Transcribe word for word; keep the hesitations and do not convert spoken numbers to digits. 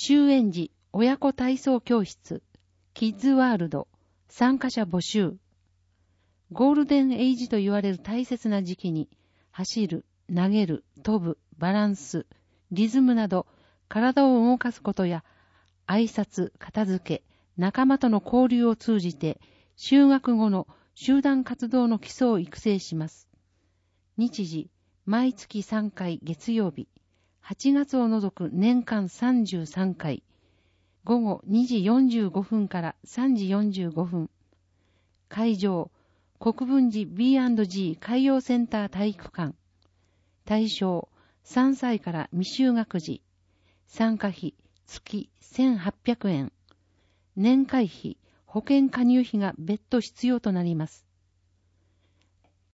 終園児親子体操教室、キッズワールド、参加者募集。ゴールデンエイジと言われる大切な時期に、走る、投げる、飛ぶ、バランス、リズムなど、体を動かすことや、挨拶、片付け、仲間との交流を通じて、就学後の集団活動の基礎を育成します。日時、毎月さんかい月曜日、はちがつを除く年間さんじゅうさんかい、午後にじよんじゅうごふんからさんじよんじゅうごふん。会場、国分寺 ビーアンドジー 海洋センター体育館。対象、さんさいから未就学児。参加費、月せんはっぴゃくえん。年会費、保険加入費が別途必要となります。